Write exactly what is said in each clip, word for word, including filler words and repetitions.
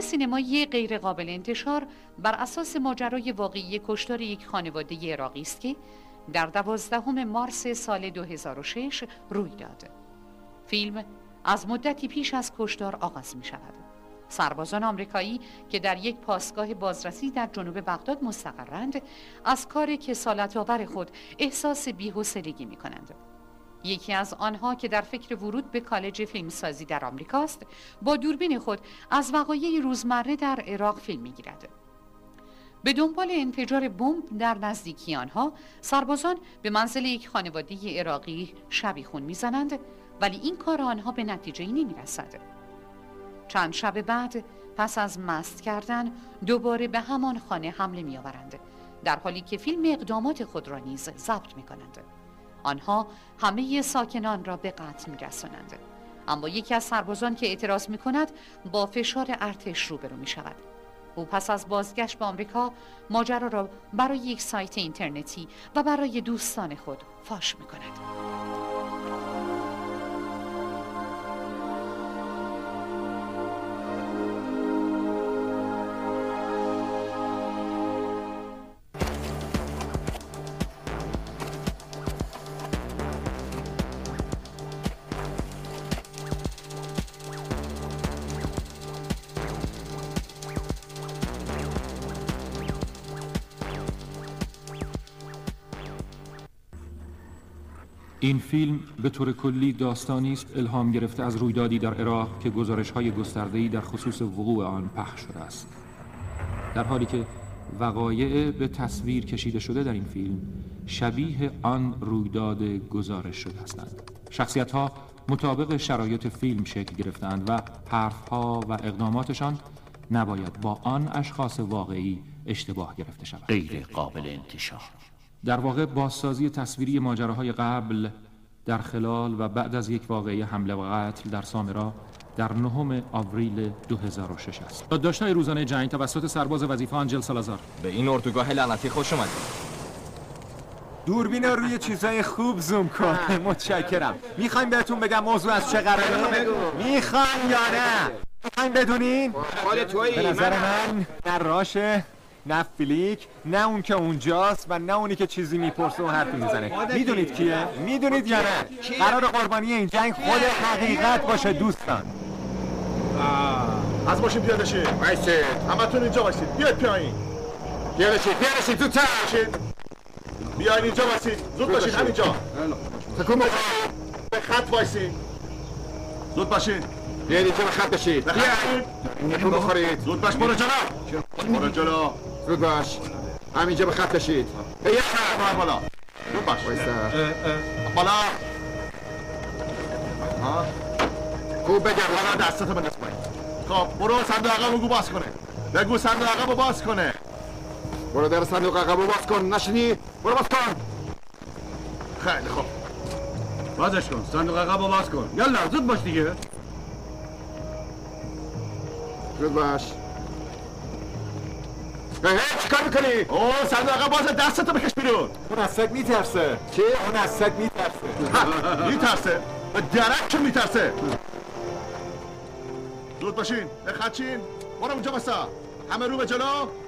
فیلم سینمایی غیرقابل انتشار بر اساس ماجرای واقعی کشتار یک خانواده عراقی است که در دوازدهم مارس سال دو هزار و شش روی داد. فیلم از مدتی پیش از کشتار آغاز می شود. سربازان آمریکایی که در یک پاسگاه بازرسی در جنوب بغداد مستقرند، از کار کسالت آور خود احساس بی‌حوصلگی می کنند. یکی از آنها که در فکر ورود به کالج فیلمسازی در آمریکاست، با دوربین خود از وقایع روزمره در عراق فیلم می‌گیرد. به دنبال انفجار بمب در نزدیکی آنها، سربازان به منزل یک خانواده عراقی شبیخون می‌زنند، ولی این کار آنها به نتیجه‌ای نمی‌رسد. چند شب بعد پس از مست کردن دوباره به همان خانه حمله می‌آورند، در حالی که فیلم اقدامات خود را نیز ضبط می‌کنند. آنها همه ساکنان را به قتل می‌رسانند، اما یکی از سربازان که اعتراض می‌کند با فشار ارتش روبرو می‌شود. او پس از بازگشت به آمریکا ماجرا را برای یک سایت اینترنتی و برای دوستان خود فاش می‌کند. این فیلم به طور کلی داستانی است الهام گرفته از رویدادی در عراق که گزارش‌های گسترده‌ای در خصوص وقوع آن پخش شده است. در حالی که وقایع به تصویر کشیده شده در این فیلم شبیه آن رویداد گزارش شده هستند. شخصیت‌ها مطابق شرایط فیلم شکل گرفتند و حرف‌ها و اقداماتشان نباید با آن اشخاص واقعی اشتباه گرفته شود. غیر قابل انتشار. در واقع بازسازی تصویری ماجراهای قبل در خلال و بعد از یک واقعه حمله و قتل در سامرا در نهم آوریل دو هزار و شش است. داشتهای روزانه جنگ توسط سرباز وظیفه آنجل سالازار. به این اردوگاه لعنتی خوش اومدید. دوربین روی چیزای خوب زوم کن. متشکرم. میخوایم بهتون بگم موضوع از چه قراره؟ میخوایم یا نه؟ میخوایم بدونین؟ به نظر من نه راشه، نه فلیک، نه اون که اونجاست و نه اونی که چیزی میپرسه و حرفی میزنه. میدونید کیه؟ میدونید یا نه؟ قرار قربانی این جنگ خود حقیقت باشه دوستان. از ماشین پیاده شید. وایسید. همتون اینجا وایسید. بیاید پایین. پیاده شید. پیاده شید. زودتر. بیاین اینجا وایسید. زود باشید همینجا. تکون بزنید. به خط وایسید. زود باشید. بیاید اینجا به خط بشید. بیاید. تکون بخورید. زود باش برو جلو. برو جلو. زود باش. همینجا به خط بشید. به یک خط بالا. زود باش. وایسا. بالا. ها. خوب بگم. بالا دستتو بنداز پایین. خب برو صندوق عقب بگو باز کنه. بگو صندوق عقب باز کنه. برو در صندوق عقب باز کن. نشنی؟ برو باز کن. خیلی خوب. بازش کن. صندوق عقب باز کن. یالا زود باش دیگه. زود باش. هی چیکار میکنی؟ اوه صندوق عقب باز دستتو بکش بیرون. اون از سگ میترسه. چی؟ اون از سگ میترسه. میترسه؟ به درک که میترسه. زود باشین. به خط چین. برو اونجا بسا. همه رو به جلو.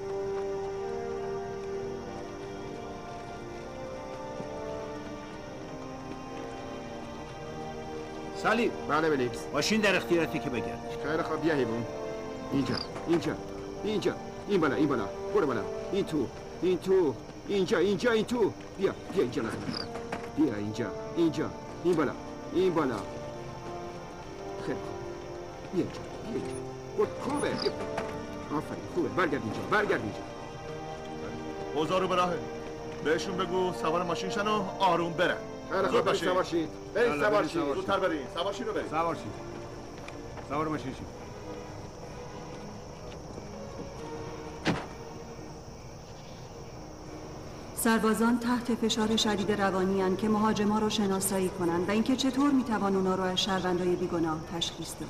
سالی. بله بلیکس. ماشین در اختیارتی که بگرد. خیلی خوب بیا حیوان. اینجا. اینجا. اینجا. این بالا این بالا. برو بالا. این تو. این تو. اینجا اینجا این تو. بیا بیا اینجا لازم. بیا اینجا. اینجا. این بالا. این بالا. خیلی خوب. بیا اینجا. بیا اینجا. برو خوبه. بیا. آفرین خوبه. برگرد اینجا. برگرد اینجا. اوضاع رو به راهه. بهشون بگو سوار ماشین شن و آروم برن. خیلی خوب برید سوار شید. برید سوار شید. زودتر برین. سوار شید رو برید. سوار شید. سوار ماشین شید. سربازان تحت فشار شدید روانی هستند که مهاجما رو شناسایی کنند و اینکه چطور میتوان اونا رو از شهروندای بیگناه تشخیص داد.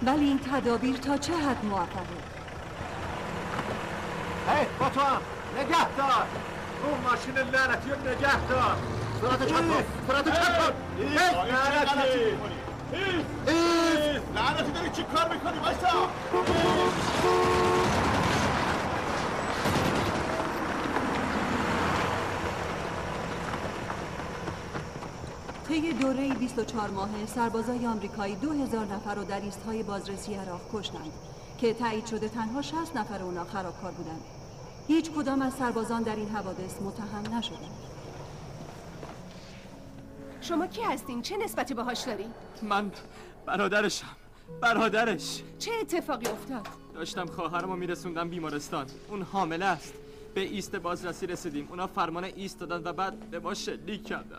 ولی این تدابیر تا چه حد موفقه؟ هی با تو هم نگه دار اون ماشین لعنتی رو نگه دار سرعت چپ کن سرعت چپ کن ایست لعنتی ایست لعنتی داری چی کار میکنی بایستا طی دوره بیست و چهار ماهه سربازای آمریکایی دو هزار نفر رو در ایست‌های بازرسی عراق کشتند که تایید شده تنها شصت نفر اونا خرابکار بودند. هیچ کدام از سربازان در این حوادث متهم نشدند. شما کی هستین؟ چه نسبتی باهاش داری؟ من برادرشم. برادرش. چه اتفاقی افتاد؟ داشتم خواهرمو میرسوندم بیمارستان. اون حامله است. به ایست بازرسی رسیدیم. اونا فرمان ایست دادن و بعد به ما شلیک کردن.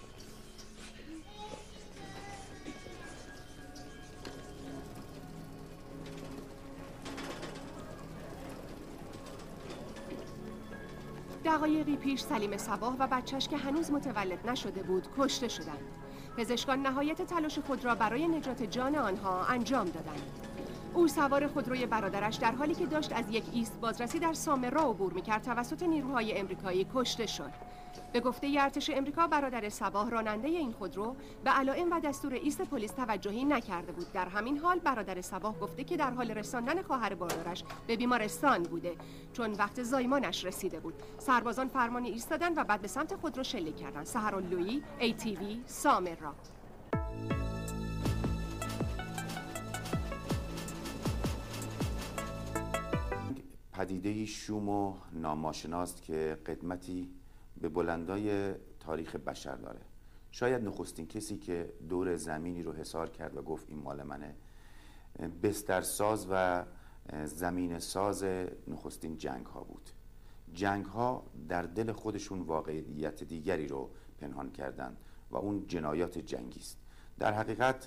دقایقی پیش سلیم صباح و بچهش که هنوز متولد نشده بود کشته شدند. پزشکان نهایت تلاش خود را برای نجات جان آنها انجام دادند. او سوار خودروی برادرش در حالی که داشت از یک ایست بازرسی در سامرا عبور می‌کرد توسط نیروهای امریکایی کشته شد. به گفته ارتش امریکا برادر صباح راننده این خودرو به علائم و دستور ایست پلیس توجهی نکرده بود. در همین حال برادر صباح گفته که در حال رساندن خواهر برادرش به بیمارستان بوده چون وقت زایمانش رسیده بود. سربازان فرمان ایستادن و بعد به سمت خودرو شلیک کردند. سحراللویی، ای تی وی، سامرا. پدیده‌ای شوم و ناماشناست که قدمتی به بلندای تاریخ بشر داره. شاید نخستین کسی که دور زمینی رو حصار کرد و گفت این مال منه بسترساز و زمین ساز نخستین جنگ ها بود. جنگ ها در دل خودشون واقعیت دیگری رو پنهان کردند و اون جنایات جنگی است. در حقیقت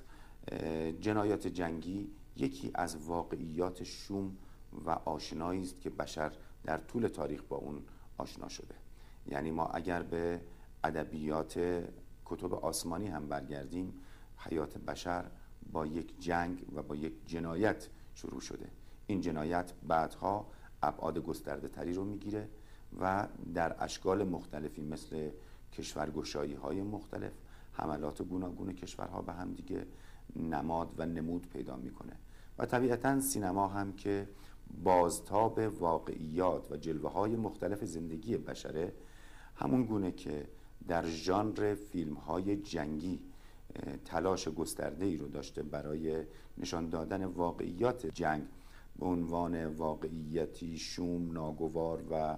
جنایات جنگی یکی از واقعیات شوم و آشنایی است که بشر در طول تاریخ با اون آشنا شده. یعنی ما اگر به ادبیات کتب آسمانی هم برگردیم حیات بشر با یک جنگ و با یک جنایت شروع شده. این جنایت بعدها ابعاد گسترده تری رو میگیره و در اشکال مختلفی مثل کشورگشایی های مختلف حملات گوناگون کشورها به هم دیگه نماد و نمود پیدا میکنه و طبیعتاً سینما هم که بازتاب واقعیات و جلوه های مختلف زندگی بشره همون گونه که در ژانر فیلم های جنگی تلاش گسترده ای رو داشته برای نشان دادن واقعیات جنگ به عنوان واقعیتی شوم، ناگوار و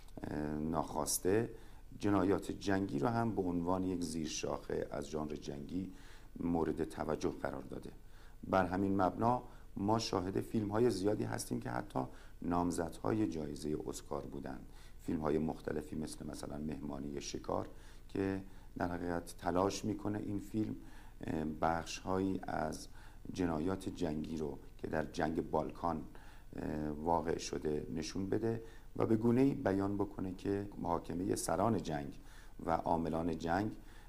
ناخواسته، جنایات جنگی رو هم به عنوان یک زیرشاخه از ژانر جنگی مورد توجه قرار داده. بر همین مبنا ما شاهد فیلم های زیادی هستیم که حتی نامزدهای جایزه اسکار بودند. فیلم های مختلفی مثل مثلا مهمانی شکار که در حقیقت تلاش میکنه این فیلم بخش هایی از جنایات جنگی رو که در جنگ بالکان واقع شده نشون بده و به گونه‌ای بیان بکنه که محاکمه سران جنگ و عاملان جنگ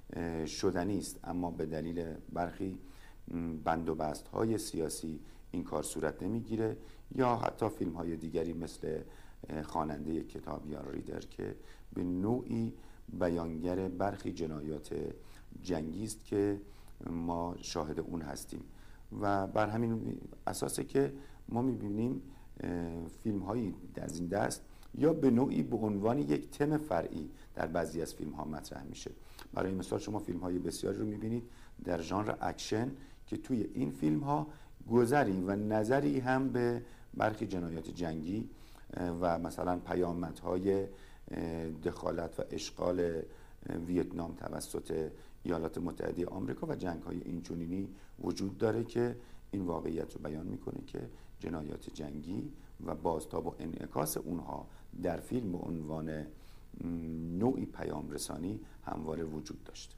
شدنی است، اما به دلیل برخی بند و بست های سیاسی این کار صورت نمیگیره. یا حتی فیلم های دیگری مثل خواننده کتاب یا ریدر که به نوعی بیانگر برخی جنایات جنگی است که ما شاهد اون هستیم و بر همین اساسه که ما میبینیم فیلم هایی از این دست یا به نوعی به عنوان یک تم فرعی در بعضی از فیلم ها مطرح میشه. برای مثال شما فیلم های بسیاری رو میبینید در ژانر اکشن که توی این فیلم ها گذری و نظری هم به برخی جنایات جنگی و مثلا پیامدهای دخالت و اشغال ویتنام توسط ایالات متحده آمریکا و جنگ‌های اینچنینی وجود داره که این واقعیت رو بیان میکنه که جنایات جنگی و بازتاب و انعکاس اونها در فیلم به عنوان نوعی پیام رسانی همواره وجود داشت.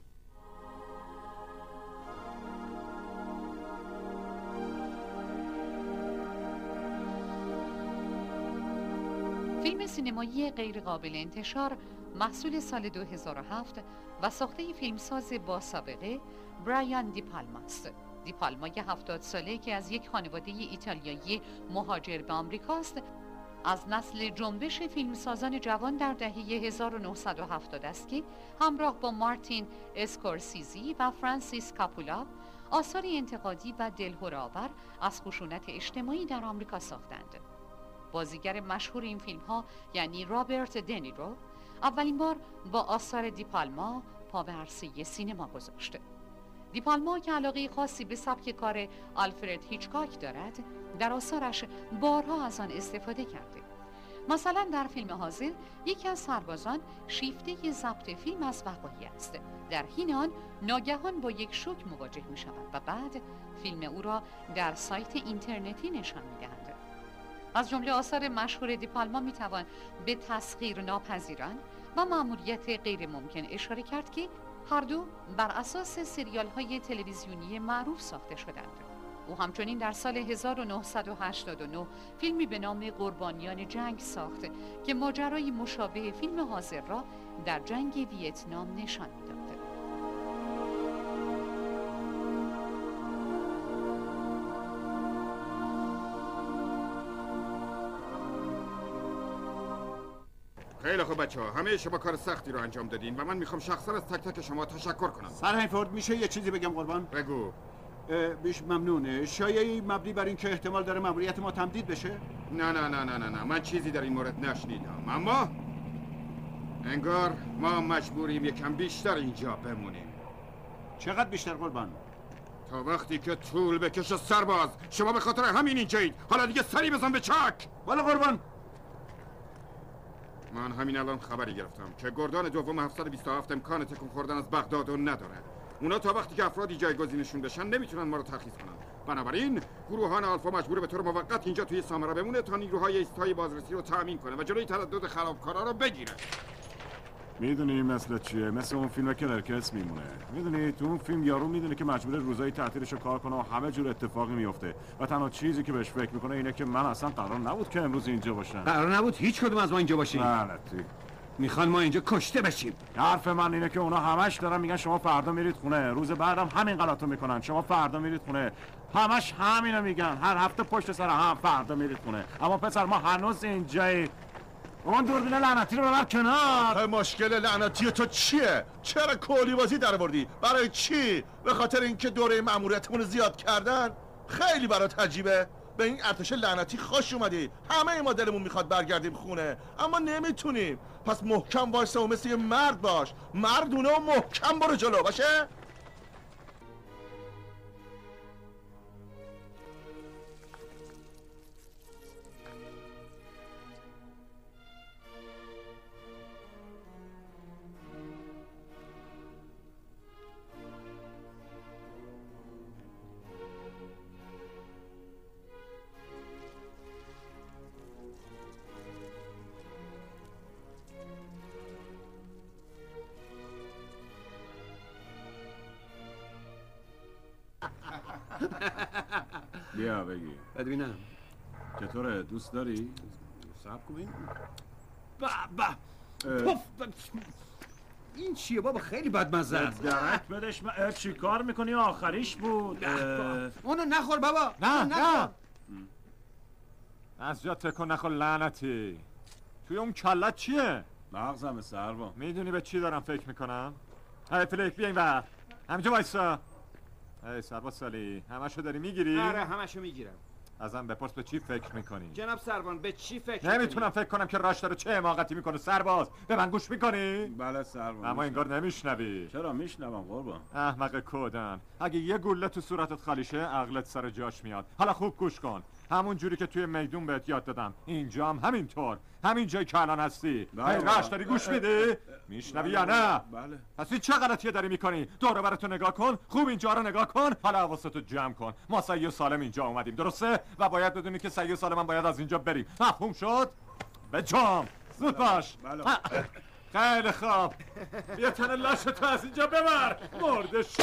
فیلم سینمایی غیرقابل انتشار محصول سال دو هزار و هفت و ساخته فیلمساز با سابقه برایان دی پالما است. دیپالما هفتاد ساله که از یک خانواده ایتالیایی مهاجر به آمریکاست، از نسل جنبش فیلمسازان جوان در دهه هزار و نهصد و هفتاد است که همراه با مارتین اسکورسیزی و فرانسیس کاپولا آثاری انتقادی و دلهره‌آور از خشونت اجتماعی در آمریکا ساختند. بازیگر مشهور این فیلم ها یعنی رابرت دنیرو اولین بار با آثار دیپالما پا به عرصه سینما گذاشت. دیپالما که علاقه خاصی به سبک کار آلفرد هیچکاک دارد، در آثارش بارها از آن استفاده کرده. مثلا در فیلم حاضر یکی از سربازان شیفته ضبط فیلم از وقایع است. در حین آن ناگهان با یک شوک مواجه می شود و بعد فیلم او را در سایت اینترنتی نشان می دهند. از جمله آثار مشهور دیپالما می توان به تسخیر ناپذیران و مأموریت غیر ممکن اشاره کرد که هر دو بر اساس سریال های تلویزیونی معروف ساخته شدند. او همچنین در سال هزار و نهصد و هشتاد و نه فیلمی به نام قربانیان جنگ ساخت که ماجرای مشابه فیلم حاضر را در جنگ ویتنام نشان می‌داد. خیلی خوب بچه ها، همه شما کار سختی رو انجام دادین و من میخوام شخصا از تک تک شما تشکر کنم. سرهنگ میشه یه چیزی بگم قربان؟ بگو. بیش ممنونه. شایعی مبنی بر این که احتمال داره مأموریت ما تمدید بشه؟ نه نه نه نه نه نه من چیزی در این مورد نشنیدم، اما انگار ما مجبوریم یکم بیشتر اینجا بمونیم. چقدر بیشتر قربان؟ تا وقتی که طول بکشه سرباز. شما به خاطر همین اینجایید. حالا دیگه سری بزن به چک. والا قربان. من همین الان خبری گرفتم که گردان دوم هفتصد و بیست و هفت امکان تکون خوردن از بغداد رو نداره. اونا تا وقتی که افرادی جایگزینشون بشن نمیتونن ما رو ترخیص کنن. بنابراین گروهان آلفا مجبور به طور موقت اینجا توی سامرا بمونه تا نیروهای ایستای بازرسی رو تأمین کنه و جلوی تردد خرابکارا رو بگیره. میدونی مثل چیه؟ مثل اون فیلم کلرکس میمونه. میدونی تو اون فیلم یارو میدونه که مجبور روزای تعطیلش رو کار کنه و همه جور اتفاقی میفته و تنها چیزی که بهش فکر میکنه اینه که من اصلا قرار نبود که امروز اینجا باشم. قرار نبود هیچ کدوم از ما اینجا باشیم. لعنتی. میخوان ما اینجا کشته بشیم. حرف من اینه که اونا همش دارن میگن شما فردا میرید خونه، روز بعدم همین غلطو میکنن، شما فردا میرید خونه. همش همینو میگن، هر هفته پشت سر هم فردا میرید خونه. اما پسر ما هنوز اینجایی. اون دوربین لعنتی رو ببر کنار. مشکل لعنتی تو چیه؟ چرا کولی بازی در آوردی؟ برای چی؟ به خاطر اینکه دوره مأموریتمون رو زیاد کردن؟ خیلی برات عجیبه. به این ارتش لعنتی خوش اومدی. همه ما دلمون میخواد برگردیم خونه، اما نمیتونیم. پس محکم وایسا و مثل یه مرد باش. مردونه و محکم برو جلو، باشه؟ بیا بگی. ببینم چطوره؟ دوست داری؟ صبر کن. بابا این چیه بابا؟ خیلی بدمزه است. درک بدش. من چی کار میکنی؟ آخریش بود. اونو نخور بابا. نه نه از جا تکن نخور لعنتی. توی اون کلت چیه؟ مغزم سربا. میدونی به چی دارم فکر میکنم؟ های فلیک بیا این وقت همینجا وایسا. ای سرباز سالی همشو داری میگیری؟ آره همشو میگیرم. ازم بپرس به چی فکر میکنی؟ جناب سربان به چی فکر نمیتونم فکر کنم که راش داره چه حماقتی میکنه. سرباز به من گوش میکنی؟ بله سربان. اما انگار نمیشنوی. چرا میشنوم قربان؟ احمق کودن، اگه یه گوله تو صورتت خالی شه عقلت سر جاش میاد. حالا خوب گوش کن. همون جوری که توی میدون بهت یاد دادم اینجا هم همینطور. همین جایی که الان هستی. هی راش داری گوش میدی؟ میشنوی یا نه؟ بله. پس چه غلطیه داری میکنی؟ دور و برتو نگاه کن، خوب اینجا رو نگاه کن. حالا حواستو جمع کن. ما سعی و سالم اینجا اومدیم، درسته؟ و باید بدونی که سعی و سالم من باید از اینجا بریم. مفهوم شد؟ به جام. زود باش. بله. خیلی خوب. بیا تن لاشتو از اینجا ببر. مرده شو.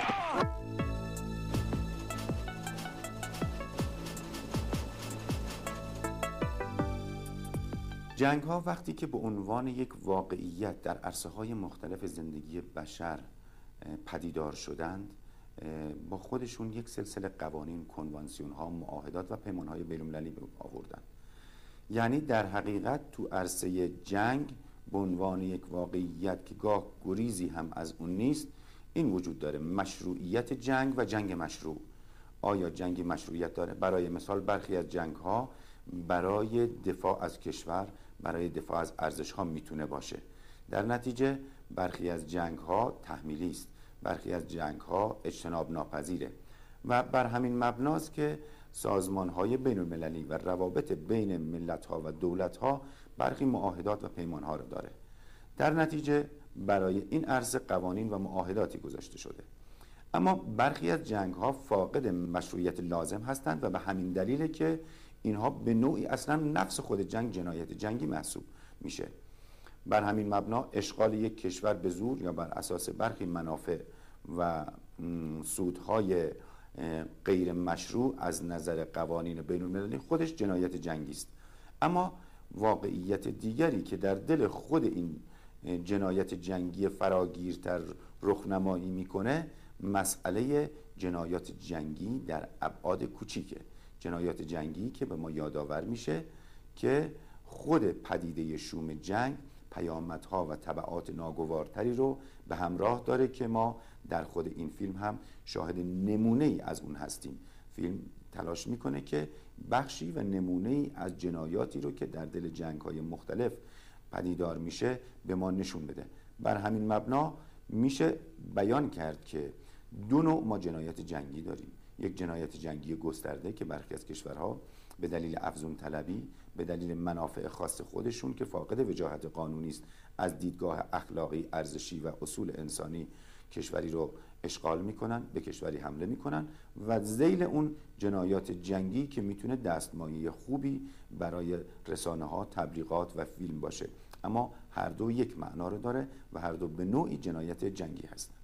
جنگ ها وقتی که به عنوان یک واقعیت در عرصه های مختلف زندگی بشر پدیدار شدند، با خودشون یک سلسله قوانین، کنوانسیون ها، معاهدات و پیمان های بین‌المللی آوردن. یعنی در حقیقت تو عرصه جنگ به عنوان یک واقعیت که گاه گریزی هم از اون نیست، این وجود داره: مشروعیت جنگ و جنگ مشروع. آیا جنگی مشروعیت داره؟ برای مثال برخی از جنگ ها برای دفاع از کشور، برای دفاع از ارزش ها میتونه باشه. در نتیجه برخی از جنگ ها تحمیلی است، برخی از جنگ ها اجتناب ناپذیره و بر همین مبناست که سازمان های بین المللی و روابط بین ملت ها و دولت ها برخی معاهدات و پیمان ها رو داره. در نتیجه برای این عرصه قوانین و معاهداتی گذاشته شده. اما برخی از جنگ ها فاقد مشروعیت لازم هستند و به همین دلیله که اینها به نوعی اصلا نفس خود جنگ جنایت جنگی محسوب میشه. بر همین مبنا اشغال یک کشور به زور یا بر اساس برخی منافع و سودهای غیر مشروع از نظر قوانین بین المللی خودش جنایت جنگی است. اما واقعیت دیگری که در دل خود این جنایت جنگی فراگیرتر رخنمایی میکنه مسئله جنایات جنگی در ابعاد کوچیکه. جنایات جنگی که به ما یادآور میشه که خود پدیده شوم جنگ پیامدها و تبعات ناگوارتری رو به همراه داره که ما در خود این فیلم هم شاهد نمونه ای از اون هستیم. فیلم تلاش میکنه که بخشی و نمونه ای از جنایاتی رو که در دل جنگ های مختلف پدیدار میشه به ما نشون بده. بر همین مبنا میشه بیان کرد که دو نوع ما جنایت جنگی داریم. یک جنایت جنگی گسترده که برخی از کشورها به دلیل افزون طلبی، به دلیل منافع خاص خودشون که فاقد وجاهت قانونی است، از دیدگاه اخلاقی، ارزشی و اصول انسانی کشوری رو اشغال میکنن، به کشوری حمله میکنن و ذیل اون جنایات جنگی که میتونه دستمایه خوبی برای رسانه ها، تبلیغات و فیلم باشه. اما هر دو یک معنا رو داره و هر دو به نوعی جنایت جنگی هستند.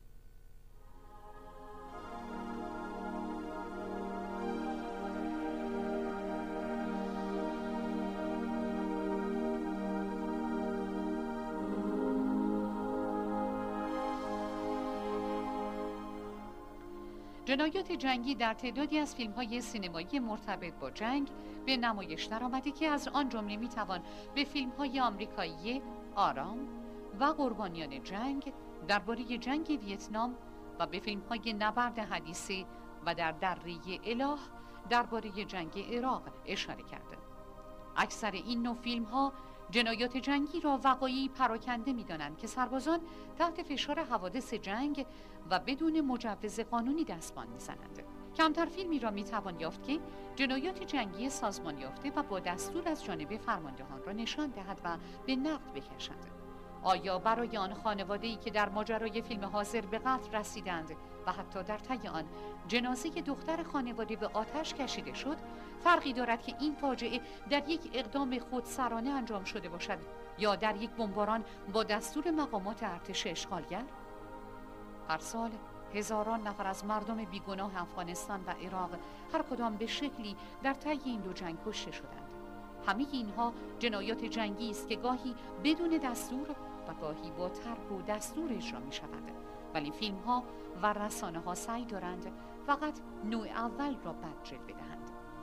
جنایات جنگی در تعدادی از فیلم‌های سینمایی مرتبط با جنگ به نمایش درآمده که از آن جمله می‌توان به فیلم‌های آمریکایی آرام و قربانیان جنگ درباره جنگ ویتنام و به فیلم‌های نبرد حدیثی و در دره اله درباره جنگ عراق اشاره کرده. اکثر این نوع فیلم‌ها جنایات جنگی را وقایعی پراکنده می‌دانند که سربازان تحت فشار حوادث جنگ و بدون مجوز قانونی دستبان می‌زنند. کمتر فیلمی را می‌توان یافت که جنایات جنگی سازمان یافته و با دستور از جانب فرماندهان را نشان دهد و به نقد بکشد. آیا برای آن خانواده‌ای که در ماجرای فیلم حاضر به قتل رسیدند و حتی در طی آن جنازه دختر خانواده به آتش کشیده شد، فرقی دارد که این فاجعه در یک اقدام خودسرانه انجام شده باشد یا در یک بمباران با دستور مقامات ارتش اشغالگر؟ هر سال هزاران نفر از مردم بیگناه افغانستان و عراق هر کدام به شکلی در طی این دو جنگ کشته شدند. همه اینها جنایات جنگی است که گاهی بدون دستور و گاهی با ترک و دستور اجرا می شود. ولی فیلم ها و رسانه ها سعی دارند فقط نوع اول را بد جلوه بدهند.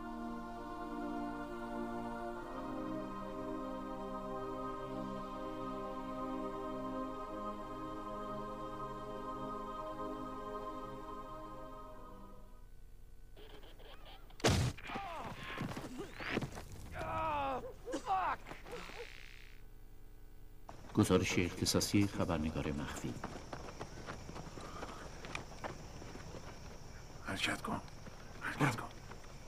گزارش اختصاصی خبرنگار مخفی. حرکت کن حرکت کن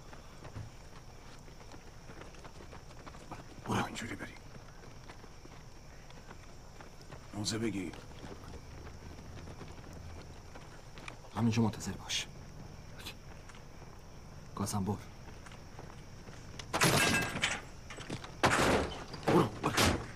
برو اینجوری بری موزه بگی همینجا منتظر باش. گازم بر برو برو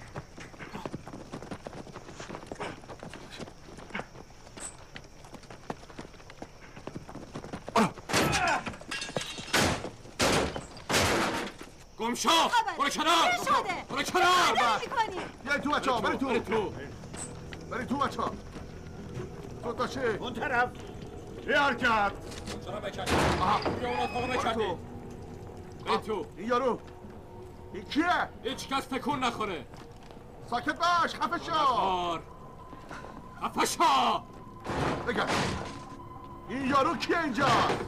گمشو برو کنار برو کنار بیا تو بچه ها بری تو بری تو بری تو بچه ها تو تا چه اون طرف یه حرکت چرا بکردی؟ بیا اون اتاقو بکردی این تو این یارو این کیه؟ هیچ کس تکون نخوره ساکت باش خفه شو بار خفه شو بگم این یارو کیه اینجا؟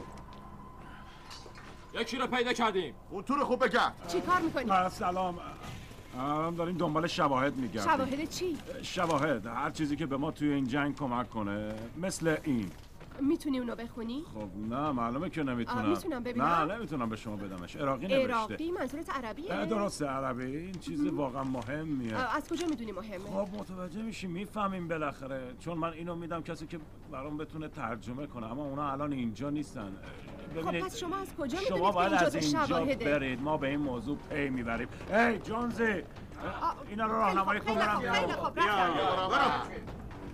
یکی رو پیدا کردیم اون تو رو خوب بگم چی کار میکنی؟ سلام الان داریم دنبال شواهد میگردیم. شواهد چی؟ شواهد هر چیزی که به ما توی این جنگ کمک کنه، مثل این. میتونی اونو بخونی؟ خب نه معلومه که نمیتونم. میتونم ببینم؟ نه نمیتونم به شما بدمش. عراقی نوشته. عراقی منظورت عربیه؟ درسته عربی. این چیز واقعا مهمیه. از کجا میدونی مهمه؟ خب متوجه میشی میفهمیم بالاخره، چون من اینو میدم کسی که برام بتونه ترجمه کنه، اما اونا الان اینجا نیستن. خب پس شما از کجا میدونید شما باید اینجا از اینجا شواهده؟ برید، ما به این موضوع پی میبریم. هی جونزی اینا رو راهنمایی کن برم بیرون.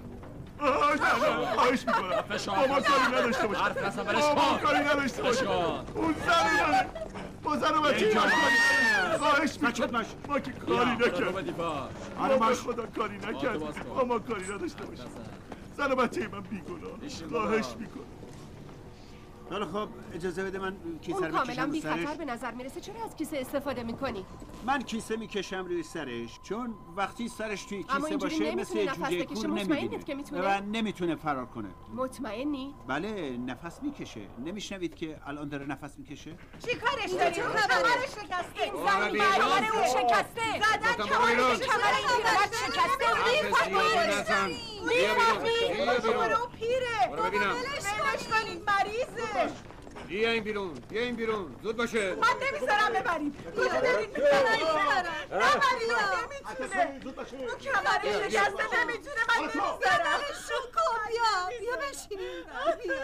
خواهش میکنم بابا کاری نداشته باشه حرف نزن برش بابا کن کاری نداشته باشه اون زن داره با زن و بچه کار کنی خواهش میکنم ما که کاری نکرد بابا خدا کاری نکرد ما کاری نداشته باشه زن و بچه من بیگناه خواهش میکنم. حالا خب اجازه بده من کیسه اون رو کاملا بکشم بی رو سرش. خطر به نظر میرسه. چرا از کیسه استفاده میکنی؟ من کیسه میکشم روی سرش چون وقتی سرش توی اما کیسه اینجوری باشه نمیتونه مثل نفس جوجه بکشه. کور مطمئنید نمیبینه که میتونه؟ و نمیتونه فرار کنه. مطمئنی؟ بله نفس میکشه. نمیشنوید که الان داره نفس میکشه؟ چی کارش داری؟ کمرش شکسته. این زن آره، برابر بیرون. اون شکسته. زدن کمرش کمر این پیرمرد شکسته. میفهمی؟ میفهمی؟ برو پیره. برو ببینم. ولش کنین مریضه. بیا این بیرون بیا این بیرون زود باشه من نمیذارم ببریم. کجا دارین میبرن؟ نبرید نمیتونه. اون کمرش شکسته نمیتونه. من نمیذارم. شو کن بیا. بیا بشینیم. بیا.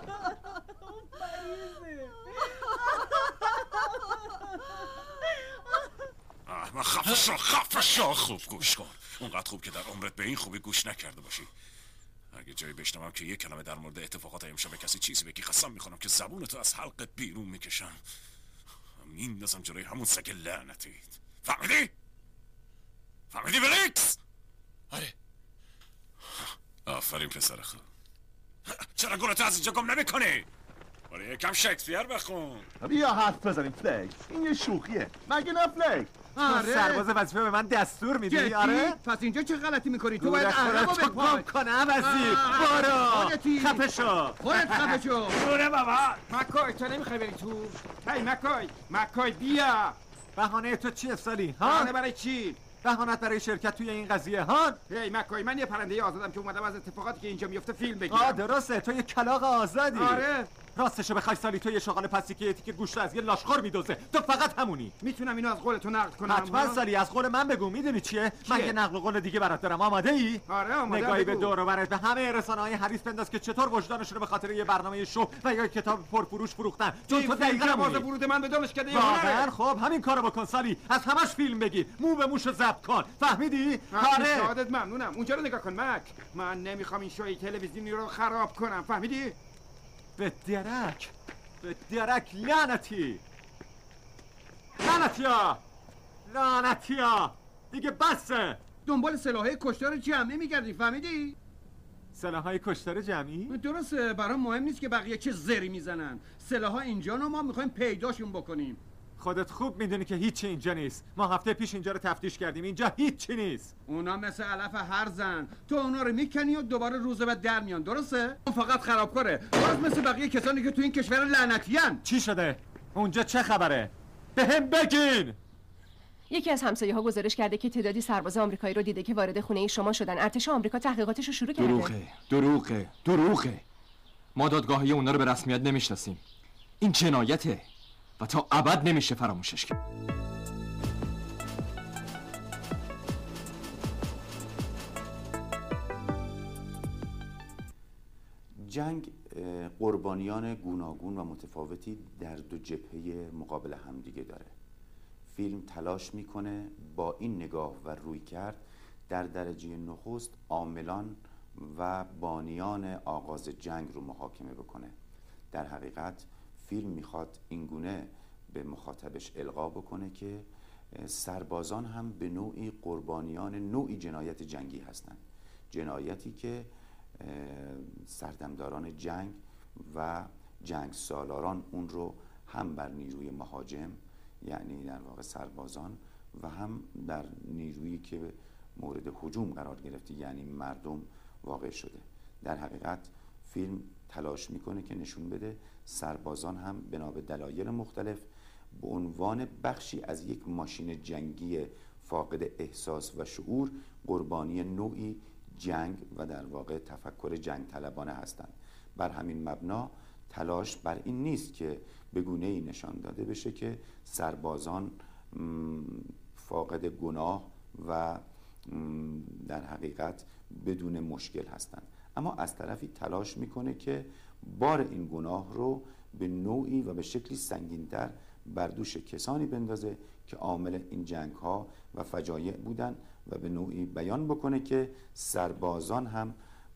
من خفه شو خفه شو خوب گوش کن. اونقدر خوب که در عمرت به این خوبی گوش نکرده باشی. اگه جایی بشنوم که یک کلمه در مورد اتفاقات امشب به کسی چیزی بگی قسم میخورم که زبونتو از حلقت بیرون میکشم. میندازم جلوی همون سگ لعنتیت. فهمیدی؟ فهمیدی بلیکس؟ آره. آفرین پسر خوب. چرا گلتو از اینجا گم نمیکنی؟ برای یکم شکسپیر بخون. بیا حرف بزنیم فلک. این یه شوخیه مگه نه فلک؟ آره. سرباز وظیفه به من دستور میدی؟ آره؟ پس اینجا چه غلطی میکنی؟ تو باید عقبو بپای. کنم وزیر. برو. خفه شو. خودت خفه شو. دوره بابا. مکای تو نمیخوای بری تو؟ هی مکای مکای بیا. بهانه تو چیه سالی؟ ها؟ بهانه برای چی؟ بهانت برای شرکت توی این قضیه ها؟ هی مکای من یه پرنده آزادم که اومدم از اتفاقاتی که اینجا میفته فیلم بگیرم. آه درسته تو یه کلاغ آزادی. آره. راستشو بخوای سالی تو یه شغال پلاستیکی که گوشت از یه لاشخور میدوزه. تو فقط همونی. میتونم اینو از قولتو نقل کنم؟ حتما سالی از قول من بگو. میدونی چیه؟ من یه نقل قول دیگه برات دارم. آماده ای؟ آره آماده. نگاهی به دور و برت به همه رسانه‌های حریص بنداز که چطور وجدانشون رو به خاطر یه برنامه شو و یا کتاب پرفروش فروختن. چون تو دقیقاً باز ورود من به دانشکده واقعا خب همین کارو بکن سالی. از همش فیلم بگیر. مو به موشو ضبط کن. فهمیدی؟ آره. شهادت ممنونم. اونجا رو نگاه کن مک. من نمیخوام این شوی تلویزیونی رو خراب کنم. فهمیدی؟ به درک. به درک لعنتی. لعنتیا. لعنتیا. دیگه بسه. دنبال سلاحهای کشتار جمعی میگردی فهمیدی؟ سلاحهای کشتار جمعی؟ درسته برام مهم نیست که بقیه چه زری میزنن. سلاحها اینجا و ما میخوایم پیداشون بکنیم. خودت خوب میدونی که هیچی اینجا نیست. ما هفته پیش اینجا رو تفتیش کردیم. اینجا هیچی نیست. اونا مثل علف هرزن. تو اونا رو میکنی و دوباره روز بعد در میان. درسته؟ اون فقط خرابکاره. درست مثل بقیه کسانی که تو این کشور لعنتیان. چی شده؟ اونجا چه خبره؟ به هم بگین. یکی از همسایه‌ها گزارش کرده که تعدادی سرباز آمریکایی رو دیده که وارد خونه شما شدن. ارتش آمریکا تحقیقاتش رو شروع کرده. دروغه. دروغه. دروغه. ما دادگاهی اونا رو به رسمیت نمیشناسیم. این جنایته و تا ابد نمیشه فراموشش کرد. جنگ قربانیان گوناگون و متفاوتی در دو جبهه مقابل همدیگه داره. فیلم تلاش میکنه با این نگاه و روی کرد در درجه نخست عاملان و بانیان آغاز جنگ رو محاکمه بکنه. در حقیقت فیلم میخواد اینگونه به مخاطبش القا بکنه که سربازان هم به نوعی قربانیان نوعی جنایت جنگی هستند. جنایتی که سردمداران جنگ و جنگ سالاران اون رو هم بر نیروی مهاجم یعنی در واقع سربازان و هم در نیرویی که مورد هجوم قرار گرفته یعنی مردم واقع شده. در حقیقت فیلم تلاش میکنه که نشون بده سربازان هم بنا به دلایل مختلف به عنوان بخشی از یک ماشین جنگی فاقد احساس و شعور قربانی نوعی جنگ و در واقع تفکر جنگ طلبانه هستند. بر همین مبنا تلاش بر این نیست که به گونه‌ای نشان داده بشه که سربازان فاقد گناه و در حقیقت بدون مشکل هستند، اما از طرفی تلاش میکنه که بار این گناه رو به نوعی و به شکلی سنگین‌تر بر دوش کسانی بندازه که عامل این جنگ ها و فجایع بودن و به نوعی بیان بکنه که سربازان هم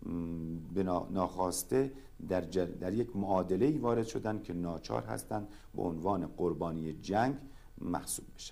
به ناخواسته در, در یک معادله‌ای وارد شدن که ناچار هستند به عنوان قربانی جنگ محسوب بشن.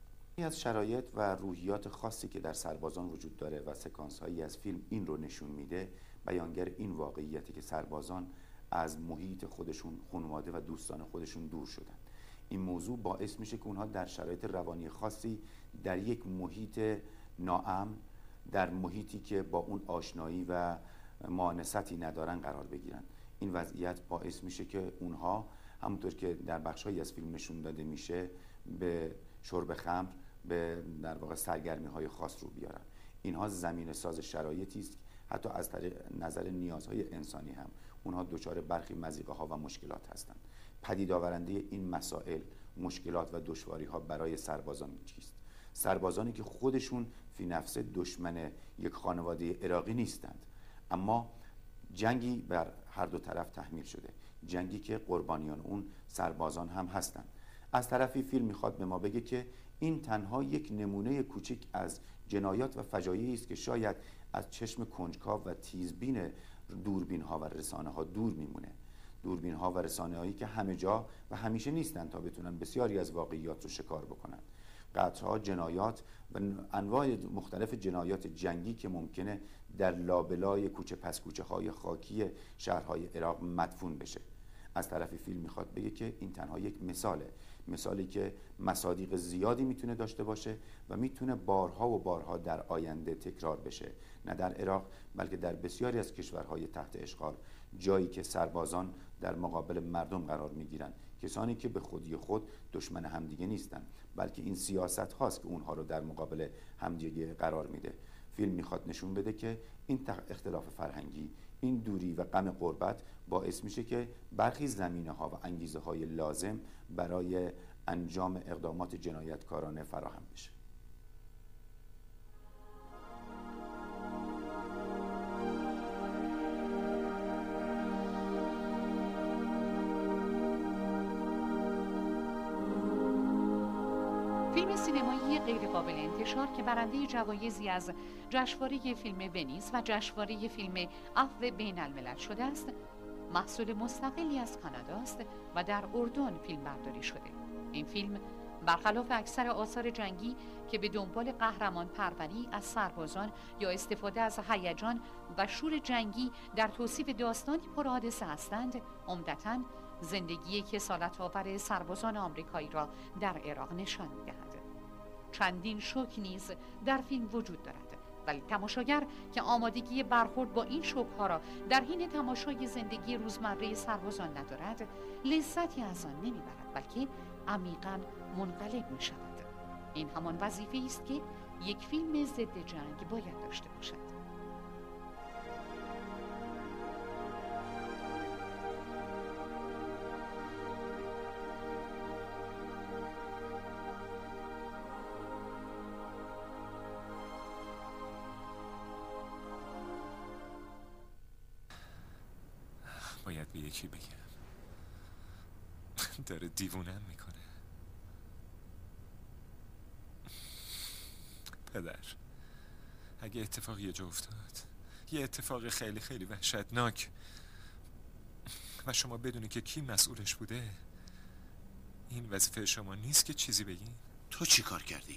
از شرایط و روحیات خاصی که در سربازان وجود داره و سکانس هایی از فیلم این رو نشون میده، بیانگر این واقعیتی که سربازان از محیط خودشون، خانواده و دوستان خودشون دور شدن. این موضوع باعث میشه که اونها در شرایط روانی خاصی در یک محیط ناامن، در محیطی که با اون آشنایی و مانستی ندارن قرار بگیرن. این وضعیت باعث میشه که اونها همونطور که در بخش‌هایی از فیلم نشون داده میشه به شرب خمر، به در واقع سرگرمی‌های خاص رو بیارن. اینها زمینه ساز شرایطی است حتی از طریق نظر نیازهای انسانی هم اونها دچار برخی مضیقه‌ها و مشکلات هستند. پدید آورنده این مسائل، مشکلات و دشواری‌ها برای سربازان چیست؟ سربازانی که خودشون فی نفسه دشمن یک خانواده عراقی نیستند، اما جنگی بر هر دو طرف تحمیل شده، جنگی که قربانیان اون سربازان هم هستند. از طرفی فیلم میخواد به ما بگه که این تنها یک نمونه کوچک از جنایات و فجایعی است که شاید از چشم کنجکاو و تیزبین دوربین ها و رسانه ها دور میمونه. دوربین ها و رسانه هایی که همه جا و همیشه نیستن تا بتونن بسیاری از واقعیات رو شکار بکنن. قطعا جنایات و انواع مختلف جنایات جنگی که ممکنه در لابلای کوچه پس کوچه های خاکی شهرهای عراق مدفون بشه. از طرف فیلم میخواد بگه که این تنها یک مثاله، مثالی که مصادیق زیادی میتونه داشته باشه و میتونه بارها و بارها در آینده تکرار بشه، نه در عراق بلکه در بسیاری از کشورهای تحت اشغال، جایی که سربازان در مقابل مردم قرار میگیرن، کسانی که به خودی خود دشمن همدیگه نیستن، بلکه این سیاست هاست که اونها رو در مقابل همدیگه قرار میده. فیلم میخواد نشون بده که این اختلاف فرهنگی، این دوری و غم غربت باعث میشه که برخی زمینه ها و انگیزه های لازم برای انجام اقدامات جنایتکارانه فراهم بشه. فیلم سینمایی غیرقابل انتشار که برنده جوایزی از جشنواره فیلم ونیز و جشنواره فیلم عفو بین الملل شده است، محصول مستقلی از کانادا است و در اردن فیلم برداری شده. این فیلم برخلاف اکثر آثار جنگی که به دنبال قهرمان پروری از سربازان یا استفاده از هیجان و شور جنگی در توصیف داستانی پرحادثه هستند، عمدتاً زندگی کسالت آور سربازان آمریکایی را در عراق نشان می‌دهد. چندین شوک نیز در فیلم وجود دارد، ولی تماشاگر که آمادگی برخورد با این شوک‌ها را در حین تماشای زندگی روزمره سربازان ندارد، لذتی از آن نمیبرد، بلکه عمیقاً منقلب می‌شود. این همان وظیفه‌ای است که یک فیلم ضد جنگ باید داشته باشد. باید به یکی بگم، داره دیوونم میکنه. پدر، اگه اتفاق یه جا افتاد، یه اتفاق خیلی خیلی وحشتناک و شما بدونی که کی مسئولش بوده، این وظیفه شما نیست که چیزی بگین؟ تو چی کار کردی؟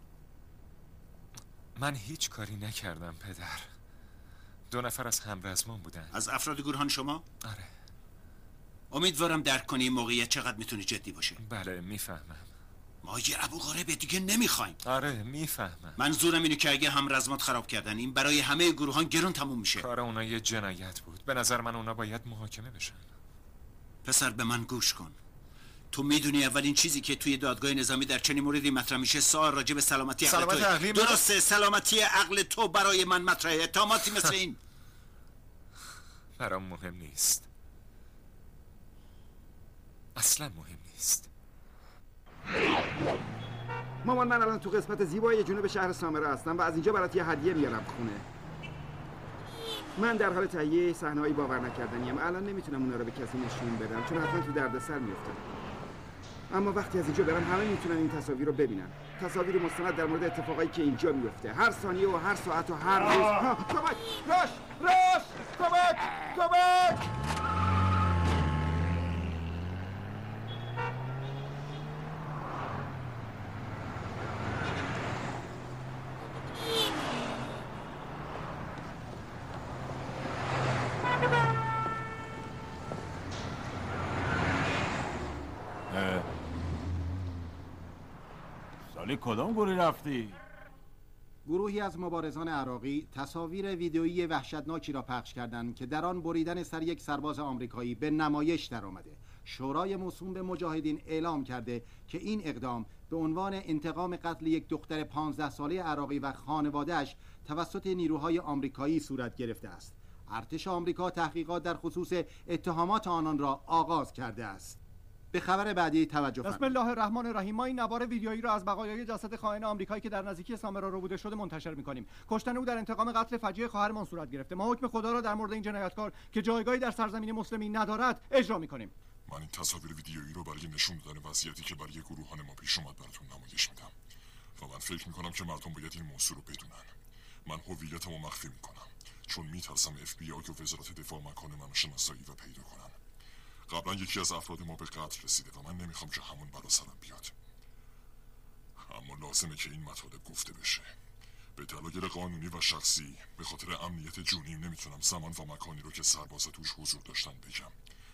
من هیچ کاری نکردم پدر. دو نفر از همرزمان بودن. از افراد گروهان شما؟ آره. امیدوارم درک کنی این موقعیت چقدر میتونه جدی باشه. بله میفهمم. ما یه ابو غارب دیگه نمیخوایم. آره میفهمم. منظورم اینه که اگه هم رزمات خراب کردن این برای همه گروهان گرون تموم میشه. کار اونا یه جنایت بود. به نظر من اونا باید محاکمه بشن. پسر به من گوش کن. تو میدونی اولین چیزی که توی دادگاه نظامی در چنین موردی مطرح میشه سوال راجع به سلامتی عقل سلامت عقلی تو. درسته، سلامتی عقل تو برای من مطرحه. اتهاماتی مثل این برام مهم نیست. اصلا مهم نیست. مامان من الان تو قسمت زیبای جنوب شهر سامرا هستم و از اینجا برات یه هدیه میارم خونه. من در حال تهیه صحنه‌های باور نکردنیم. الان نمیتونم اونا رو به کسی نشون بدم چون حتما تو دردسر میافتم. اما وقتی از اینجا برم همه میتونن این تصاویر رو ببینن. تصاویر مستند در مورد اتفاقایی که اینجا میفته. هر ثانیه و هر ساعت و هر روز. ها کمک! راش! راش! کمک! کمک! سالی کدام گروه رفتی؟ گروهی از مبارزان عراقی تصاویر ویدئویی وحشتناکی را پخش کردند که در آن بریدن سر یک سرباز آمریکایی به نمایش درآمده. شورای موسوم به مجاهدین اعلام کرده که این اقدام به عنوان انتقام قتل یک دختر پانزده ساله عراقی و خانواده‌اش توسط نیروهای آمریکایی صورت گرفته است. ارتش آمریکا تحقیقات در خصوص اتهامات آنان را آغاز کرده است. به خبر بعدی توجه بسم الله الرحمن الرحیم. ما این نوار ویدیویی را از بقایای جسد خائن آمریکایی که در نزدیکی سامرا ربوده شده منتشر می‌کنیم. کشتن او در انتقام قتل فجیع خواهرمان صورت گرفته. ما حکم خدا را در مورد این جنایتکار که جایگاهی در سرزمین مسلمی ندارد اجرا می‌کنیم. من این تصاویر ویدیویی رو برای نشون دادن وضعیتی که برای گروهان ما پیش اومد براتون نمایش میدم و من فکر می‌کنم که مردم باید این موضوع رو بدونن. من هویتمو مخفی می‌کنم چون می‌ترسم اف بی آی و وزارت دفاع مکان منو شناسایی و پیدا کنن. قبلا یکی از افراد ما به قتل رسیده و من نمیخوام که همون برا سرم بیاد. اما لازمه که این مطالب گفته بشه. به دلایل قانونی و شخصی به خاطر امنیت جونیم نمیتونم زمان و مکانی رو که سربازا توش حضور داشتن بگم.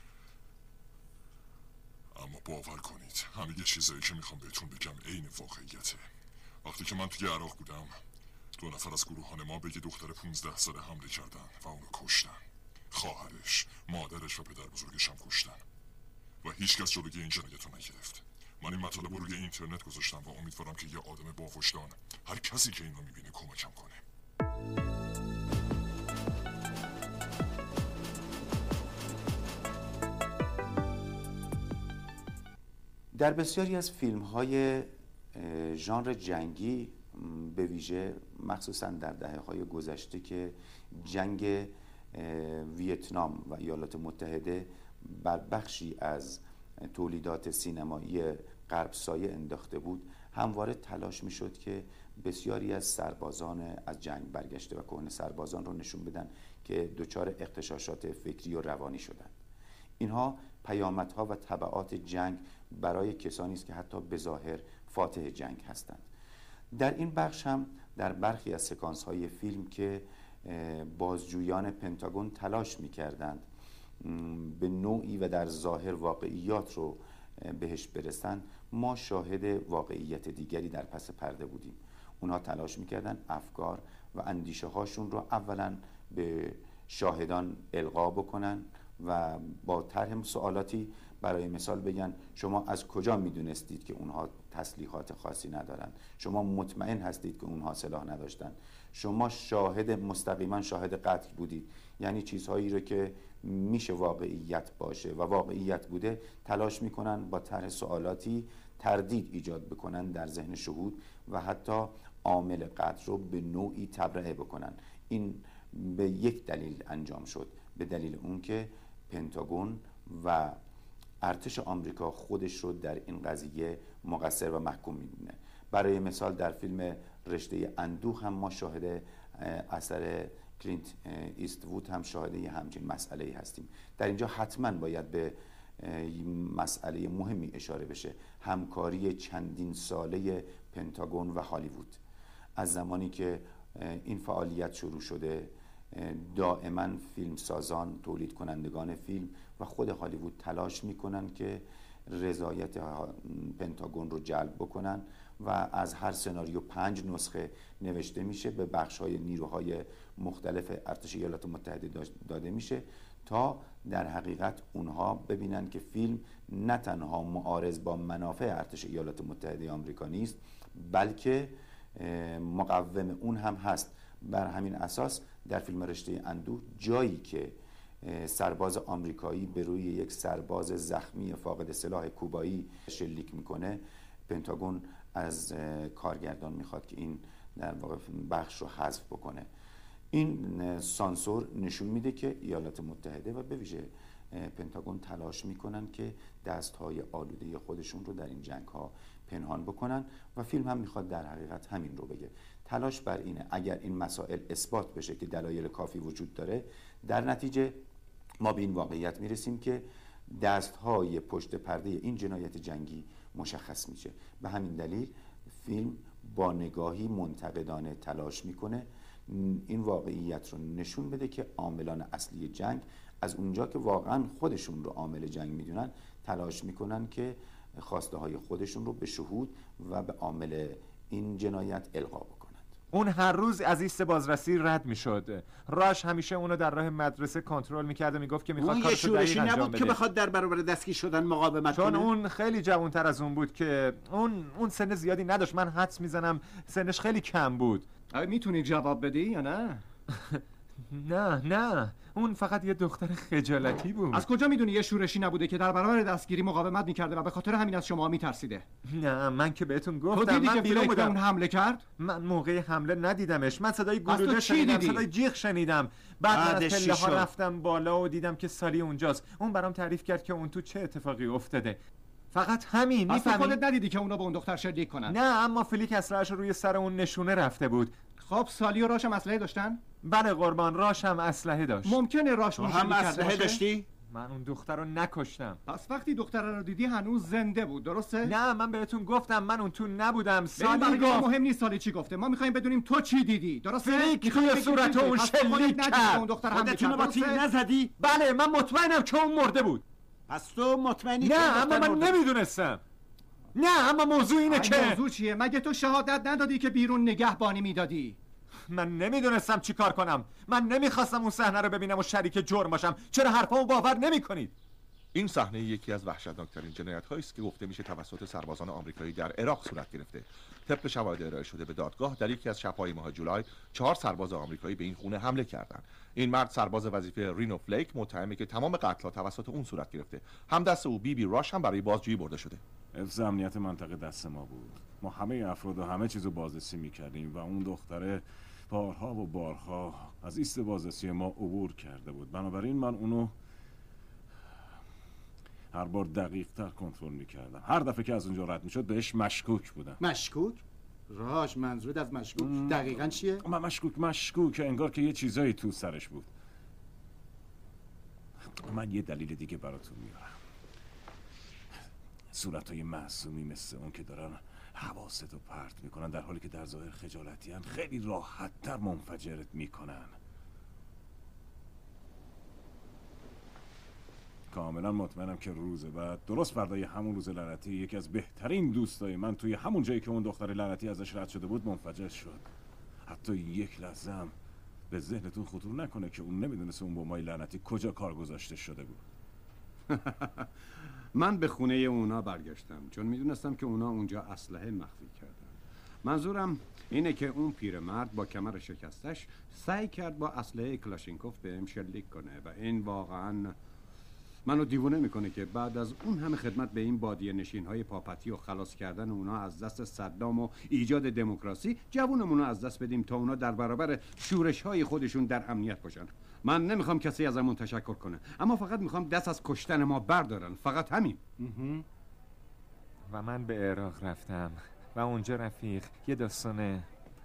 اما باور کنید همه چیزایی که میخوام بهتون بگم عین واقعیته. وقتی که من توی عراق بودم دو نفر از گروهان ما به یه دختر پونزده ساله حمله کردن و اونو کشتن. خواهرش، مادرش و پدر بزرگش هم کشتن و هیچکس جلوی این جنایت رو نگرفت. من این مطالب رو روی اینترنت گذاشتم و امیدوارم که یه آدم باوجدان هر کسی که این رو میبینه کمکم کنه. در بسیاری از فیلم های ژانر جنگی به ویژه مخصوصا در دهه های گذشته که جنگ ویتنام و ایالات متحده بر بخشی از تولیدات سینمایی غرب سایه انداخته بود، همواره تلاش میشد که بسیاری از سربازان از جنگ برگشته و کهنه سربازان رو نشون بدن که دچار اغتشاشات فکری و روانی شدند. اینها پیامدها و تبعات جنگ برای کسانی است که حتی به ظاهر فاتح جنگ هستند. در این بخش هم در برخی از سکانس های فیلم که بازجویان پنتاگون تلاش می‌کردند به نوعی و در ظاهر واقعیات رو بهش برسند، ما شاهد واقعیت دیگری در پس پرده بودیم. اونها تلاش می‌کردند افکار و اندیشه هاشون رو اولا به شاهدان القا بکنن و با طرح سوالاتی برای مثال بگن شما از کجا میدونستید که اونها تسلیحات خاصی ندارن؟ شما مطمئن هستید که اونها سلاح نداشتن؟ شما شاهد مستقیما شاهد قتل بودید؟ یعنی چیزهایی رو که میشه واقعیت باشه و واقعیت بوده تلاش میکنن با طرح سوالاتی تردید ایجاد بکنن در ذهن شهود و حتی عامل قتل رو به نوعی تبرئه بکنن. این به یک دلیل انجام شد، به دلیل اون که پنتاگون و ارتش آمریکا خودش رو در این قضیه مقصر و محکوم میدونه. برای مثال در فیلم رشته اندوه هم ما شاهد اثر کلینت ایستوود هم شاهد یه همچین مسئله هستیم. در اینجا حتما باید به مسئله مهمی اشاره بشه، همکاری چندین ساله پنتاگون و هالیوود. از زمانی که این فعالیت شروع شده دائما فیلم سازان، تولید کنندگان فیلم و خود هالیوود تلاش میکنن که رضایت پنتاگون رو جلب بکنن و از هر سناریو پنج نسخه نوشته میشه، به بخش‌های نیروهای مختلف ارتش ایالات متحده داده میشه تا در حقیقت اونها ببینن که فیلم نه تنها معارض با منافع ارتش ایالات متحده آمریکا نیست، بلکه مقوم اون هم هست. بر همین اساس در فیلم رشته اندوه جایی که سرباز آمریکایی به روی یک سرباز زخمی فاقد سلاح کوبایی شلیک میکنه، پنتاگون از کارگردان میخواد که این در واقع بخش رو حذف بکنه. این سانسور نشون میده که ایالات متحده و به ویژه پنتاگون تلاش میکنن که دستهای آلوده خودشون رو در این جنگ ها پنهان بکنن و فیلم هم میخواد در حقیقت همین رو بگه. تلاش بر اینه اگر این مسائل اثبات بشه که دلایل کافی وجود داره، در نتیجه ما به این واقعیت میرسیم که دستهای پشت پرده این جنایت جنگی مشخص میشه. به همین دلیل فیلم با نگاهی منتقدانه تلاش میکنه این واقعیت رو نشون بده که عاملان اصلی جنگ از اونجا که واقعا خودشون رو عامل جنگ میدونن، تلاش میکنن که خواسته های خودشون رو به شهود و به عامل این جنایت القا بکنن. اون هر روز از ایست بازرسی رد میشد. راش همیشه اونو در راه مدرسه کنترل میکرد و میگفت که میخواد کارشو دقیق انجام بده. نبود که بخواد در برابر دستگیر شدن مقاومت کنه، چون اون خیلی جوانتر از اون بود که اون اون سن زیادی نداشت. من حدس میزنم سنش خیلی کم بود. آیا میتونی جواب بدی یا نه؟ نه نه، اون فقط یه دختر خجالتی بود. از کجا میدونی یه شورشی نبوده که در برابر دستگیری مقاومت میکرده و به خاطر همین از شما میترسیده؟ نه، من که بهتون گفتم. تو دیدی من که بیرون فلیک به بودم. اون حمله کرد؟ من موقع حمله ندیدمش. من صدای پس تو گلوله چی شنیدم، دیدی؟ صدای جیغ شنیدم. بعد من بعدش از چی پله ها شد؟ رفتم بالا و دیدم که سالی اونجاست. اون برام تعریف کرد که اون تو چه اتفاقی افتاده. فقط همین. پس تو میفهمی؟ خودت ندیدی که اونا به اون دختر شلیک کنن؟ نه، اما فلیک اسلحه‌اش روی سر اون نشونه رفته بود. خب سالی و راشم اسلحه داشتن؟ بله قربان، راش هم اسلحه داشت. ممکنه راش اون هم اسلحه داشتی؟ من اون دختر رو نکشتم. پس وقتی دختر رو دیدی هنوز زنده بود، درسته؟ نه، من بهتون گفتم من اون تو نبودم. سالی سالی گفت. گفت. مهم نیست سالی چی گفته، ما میخوایم بدونیم تو چی دیدی، درسته؟ فلیک توی صورت اون شلیک کرد. اون دختر حمله خودتونو با کرد، تیر درسته؟ نزدی؟ بله، من مطمئنم که اون مرده بود. پس تو مطمئنی که نه، اون اما دختر من مرده؟ نمیدونستم. نه، اما موضوع اینه این که موضوع چیه؟ مگه تو شهادت ندادی که بیرون نگهبانی میدادی؟ من نمیدونستم چی کار کنم. من نمیخواستم اون صحنه رو ببینم و شریک جرم باشم. چرا حرفامو باور نمیکنید؟ این صحنه یکی از وحشتناکترین جنایت‌هایی است که گفته میشه توسط سربازان آمریکایی در عراق صورت گرفته. طبق شواهد ارائه شده به دادگاه، در یکی از شب‌های ماه جولای چهار سرباز آمریکایی به این خونه حمله کردند. این مرد سرباز وظیفه رینو فلیک متهمه که تمام قتل‌ها توسط اون صورت گرفته. همدست او بی بی راش هم برای بازجویی برده شده. حفظ امنیت منطقه دست ما بود. ما همه افراد و همه چیزو بازرسی میکردیم و اون دختره بارها و بارها از ایست بازرسی ما عبور کرده بود. بنابراین من اونو هر بار دقیق تر کنترل میکردم. هر دفعه که از اونجا رد میشد بهش مشکوک بودم. مشکوک؟ راش منظورت از مشکوک دقیقاً چیه؟ من مشکوک مشکوک انگار که یه چیزایی تو سرش بود. من یه دلیل دیگه براتون میارم. صورتای معصومی مثل اون که دارن حواستو پرت میکنن در حالی که در ظاهر خجالتی هن، خیلی راحت تر منفجرت میکنن. کاملا مطمئنم که روز بعد، درست فردای همون روز لعنتی، یکی از بهترین دوستای من توی همون جایی که اون دختر لعنتی ازش رد شده بود منفجر شد. حتی یک لحظه هم به ذهنتون خطور نکنه که اون نمیدونست اون بمبای لعنتی کجا کار گذاشته شده بود. من به خونه اونا برگشتم چون میدونستم که اونا اونجا اسلحه مخفی کردن. منظورم اینه که اون پیرمرد با کمر شکستش سعی کرد با اسلحه کلاشینکوف بهم شلیک کنه و این واقعاً منو دیوونه میکنه که بعد از اون همه خدمت به این بادیه نشین های پاپتی و خلاص کردن اونا از دست صدام و ایجاد دموکراسی، جوونمونو از دست بدیم تا اونا در برابر شورش های خودشون در امنیت باشن. من نمیخوام کسی ازمون تشکر کنه، اما فقط میخوام دست از کشتن ما بردارن، فقط همین. و من به عراق رفتم و اونجا رفیق یه داستان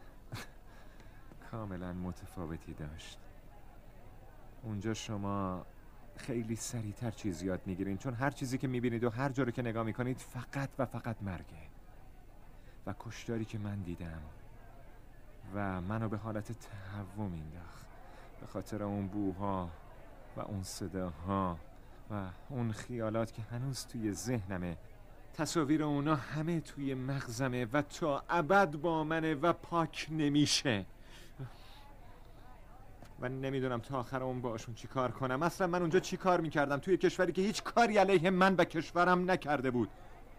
کاملا متفاوتی داشت. اونجا شما خیلی سریعتر چیز یاد میگیرین، چون هر چیزی که میبینید و هر جا رو که نگاه میکنید فقط و فقط مرگه. و کشتاری که من دیدم و منو به حالت تهوع مینداخت به خاطر اون بوها و اون صداها و اون خیالات که هنوز توی ذهنمه. تصاویر اونا همه توی مغزمه و تا ابد با منه و پاک نمیشه و نمیدونم تا آخر اون باشون چی کار کنم. اصلا من اونجا چی کار میکردم توی کشوری که هیچ کاری علیه من و کشورم نکرده بود؟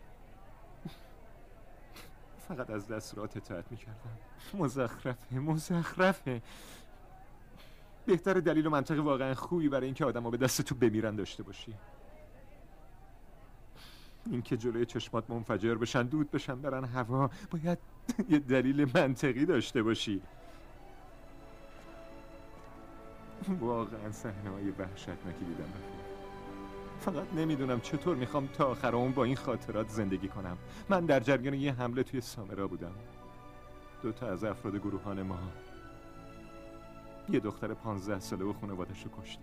فقط از دستورات اطاعت میکردم. مزخرفه مزخرفه. بهتر دلیل و منطق واقعا خوبی برای اینکه آدم ها به دست تو بمیرن داشته باشی. اینکه جلوی چشمات منفجر بشن، دود بشن، برن هوا، باید یه دلیل منطقی داشته باشی. واقعا صحنه‌های وحشتناکی دیدم رفیق. فقط نمیدونم چطور میخوام تا آخر اون با این خاطرات زندگی کنم. من در جریان یه حمله توی سامرا بودم. دو تا از افراد گروهان ما یه دختر پانزده ساله و خانواده‌شو کشت.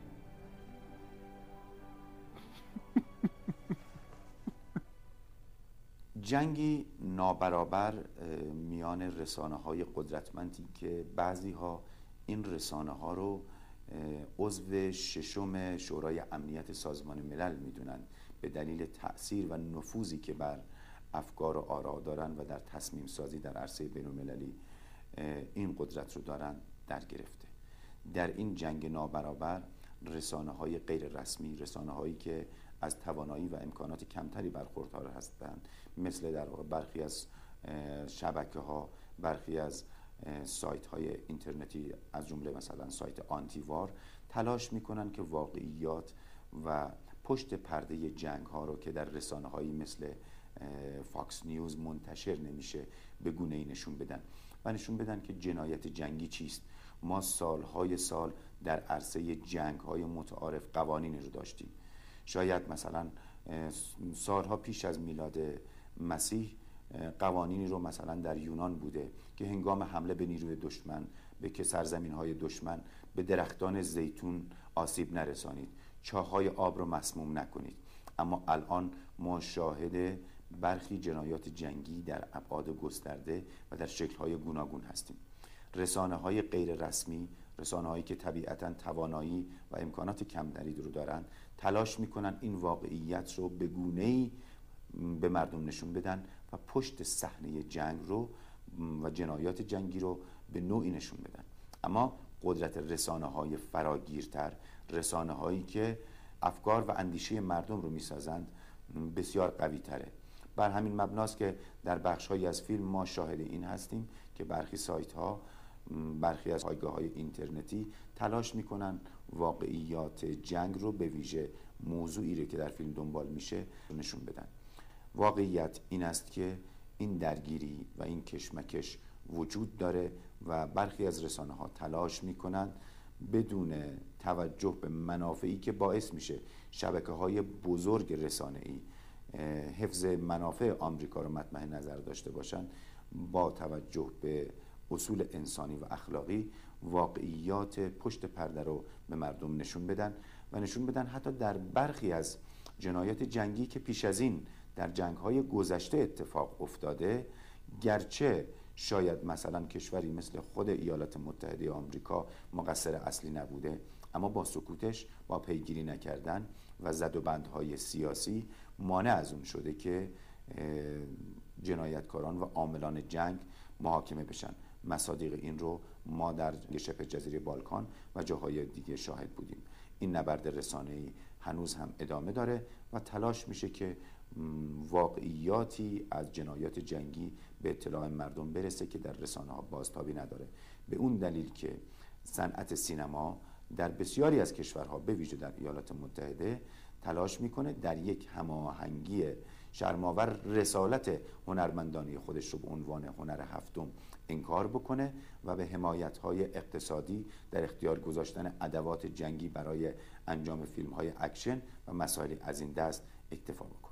جنگی نابرابر میان رسانه های قدرتمندی که بعضی ها این رسانه ها رو عضو ششم شورای امنیت سازمان ملل میدونن به دلیل تأثیر و نفوذی که بر افکار و آرا دارن و در تصمیم سازی در عرصه بین المللی این قدرت رو دارن در گرفته. در این جنگ نابرابر رسانه های غیر رسمی، رسانه هایی که از توانایی و امکانات کمتری برخوردار هستند، مثل در واقع برخی از شبکه ها، برخی از سایت های اینترنتی از جمله مثلا سایت آنتیوار، تلاش میکنن که واقعیات و پشت پرده جنگ ها رو که در رسانه هایی مثل فاکس نیوز منتشر نمیشه به گونه ای نشون بدن و نشون بدن که جنایت جنگی چیست. ما سالهای سال در عرصه جنگ های متعارف قوانین رو داشتیم. شاید مثلا سالها پیش از میلاد مسیح قوانینی رو مثلا در یونان بوده که هنگام حمله به نیروی دشمن به سرزمین های دشمن به درختان زیتون آسیب نرسانید، چاهای آب رو مسموم نکنید. اما الان ما شاهد برخی جنایات جنگی در ابعاد گسترده و در شکل‌های گوناگون هستیم. رسانه های غیر رسمی، رسانه هایی که طبیعتاً توانایی و امکانات کمتری رو دارن، تلاش میکنن این واقعیت رو به گونه‌ای به مردم نشون بدن و پشت صحنه جنگ رو و جنایات جنگی رو به نوعی نشون بدن. اما قدرت رسانه های فراگیرتر، رسانه هایی که افکار و اندیشه مردم رو میسازند، بسیار قوی تره. بر همین مبناست که در بخش هایی از فیلم ما شاهد این هستیم که برخی سایت ها، برخی از پایگاه های اینترنتی تلاش میکنن واقعیات جنگ رو به ویژه موضوعی رو که در فیلم دنبال میشه نشون بدن. واقعیت این است که این درگیری و این کشمکش وجود داره و برخی از رسانه ها تلاش میکنن بدون توجه به منافعی که باعث میشه شبکه های بزرگ رسانه ای حفظ منافع آمریکا رو مطمع نظر داشته باشن، با توجه به اصول انسانی و اخلاقی واقعیات پشت پرده رو به مردم نشون بدن و نشون بدن حتی در برخی از جنایات جنگی که پیش از این در جنگ‌های گذشته اتفاق افتاده، گرچه شاید مثلا کشوری مثل خود ایالات متحده آمریکا مقصر اصلی نبوده، اما با سکوتش، با پیگیری نکردن و زد و بندهای سیاسی مانع از اون شده که جنایتکاران و عاملان جنگ محاکمه بشن. مصادیق این رو ما در شبه جزیره بالکان و جاهای دیگه شاهد بودیم. این نبرد رسانه‌ای هنوز هم ادامه داره و تلاش میشه که واقعیاتی از جنایات جنگی به اطلاع مردم برسه که در رسانه ها بازتابی نداره. به اون دلیل که صنعت سینما در بسیاری از کشورها به ویژه در ایالات متحده تلاش میکنه در یک هماهنگی شرم‌آور رسالت هنرمندانی خودش رو به عنوان هنر هفتم انکار بکنه و به حمایت‌های اقتصادی در اختیار گذاشتن ادوات جنگی برای انجام فیلم‌های اکشن و مسائل از این دست اکتفا بکنه.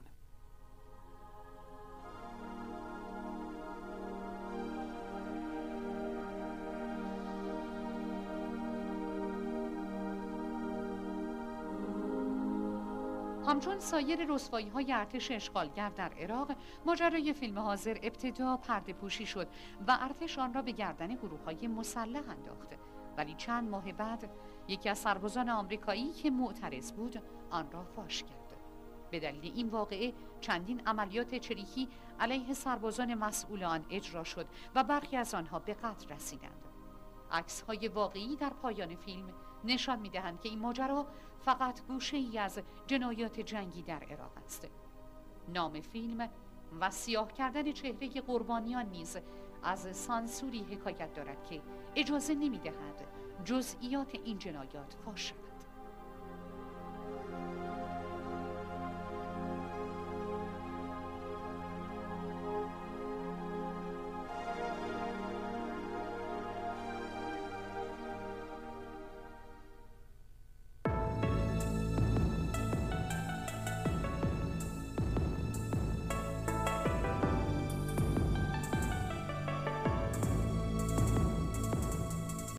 همچون سایر رسوایی‌های ارتش اشغالگر در عراق، ماجرای فیلم حاضر ابتدا پرده پوشی شد و ارتش آن را به گردن گروه‌های مسلح انداخت. ولی چند ماه بعد یکی از سربازان آمریکایی که معترض بود آن را فاش کرد. به دلیل این واقعه چندین عملیات چریکی علیه سربازان مسئول آن اجرا شد و برخی از آنها به قتل رسیدند. عکس‌های واقعی در پایان فیلم نشان می‌دهند که این ماجرا فقط گوشه‌ای از جنایات جنگی در عراق است. نام فیلم و سیاه کردن چهره قربانیان نیز از سانسوری حکایت دارد که اجازه نمی‌دهد جزئیات این جنایات فاش شود.